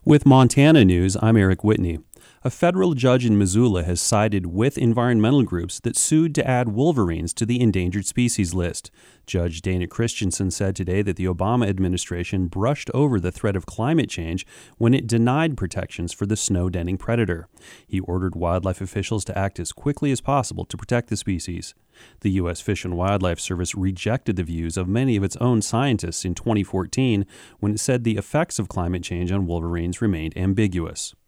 With Montana News, I'm Eric Whitney. A federal judge in Missoula has sided with environmental groups that sued to add wolverines to the endangered species list. Judge Dana Christensen said today that the Obama administration brushed over the threat of climate change when it denied protections for the snow-denning predator. He ordered wildlife officials to act as quickly as possible to protect the species. The U.S. Fish and Wildlife Service rejected the views of many of its own scientists in 2014 when it said the effects of climate change on wolverines remained ambiguous.